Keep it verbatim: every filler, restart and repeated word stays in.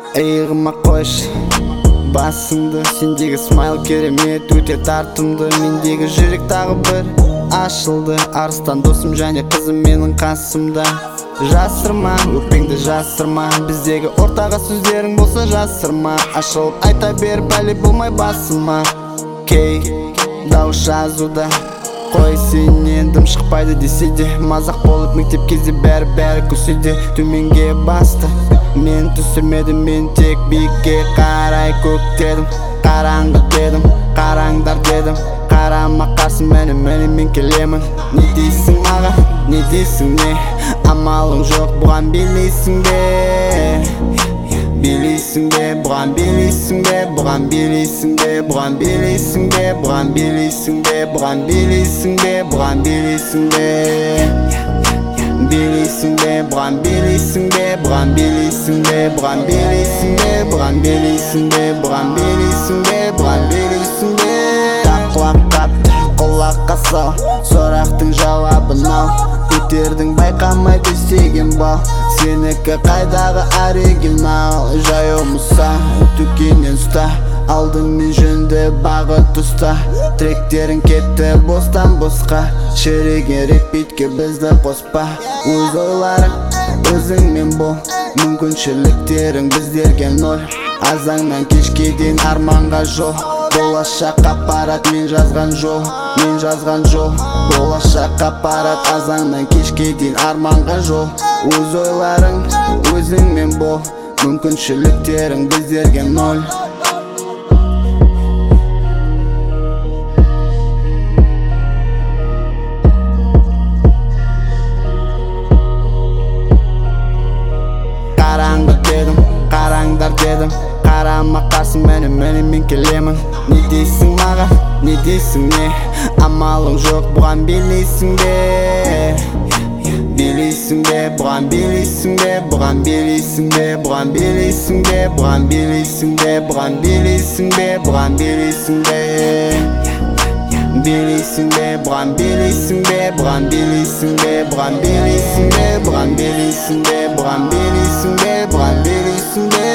иығыма қойшы басыңды. Сендегі смайл керемет, өте тартымды. Мендегі жүрек тағы бір ашылды. Арыстан досым және қызым менің қасымда. Жасырма, өкпеңді жасырма. Біздегі ортаға сөздерің болса жасырма. Ашылып айта бер, бәле болмай басылма. Кей дауыс жазуда қой сенен дым шықпайды десе де, мазақ болып мектеп кезде бәрі-бәрі көседе. Төменге басты, мен түсірмедім, мен тек биікке қарай көктедім. Қараңғы дедім, қараңдар дедім, қарама қарсы мені, мені мен келемін. Не дейсің маға, не дейсің не, амалың жоқ бұған билейсің бе? Билейсің бе, бұған билейсің бе, бұған билейсің бе, бұған билейсің бе, бұған билейсің бе, бұған билейсің бе, бұған билейсің бе? Билейсің бе, бұған билейсің бе, бұған билейсің бе, бұған билейсің бе, бұған билейсің бе, бұған билейсің бе, бұған билейсің бе? Құлақ қатты, құлаққа сал, сұрақтың жауабын ал. Көтердің байқамай көстеген бал, сенікі қайдағы оригинал. Жаяу мұса, түкенен ұста, алдыңмен жөнді бағыт ұста. Тректерің кетті бостан босқа, шереген репитке бізді қоспа. Өз ойларың өзіңмен бол, мүмкіншіліктерің біздерге ноль. Азаңнан кешке дейін арманға жол, болашаққа апарат мен жазған жол, мен жазған жол. Болашаққа апарат азаңнан кешке дейін арманға жол. Өз ойларың өзіңмен бол, мүмкіншіліктерің біздерге ноль. Қараңғы дедім, қараңдар дедім, қарама қарсы мені, мені мен келемін. Не дейсің маға, не дейсің не, амалың жоқ бұған билейсің бе? Билейсің бе, бұған билейсің бе, бұған билейсің бе, бұған билейсің бе, бұған билейсің бе, бұған билейсің бе, бұған билейсің бе? Билейсің бе, бұған билейсің бе, бұған билейсің бе, бұған билейсің бе, бұған билейсің бе, бұған билейсің бе, бұған билейсің бе?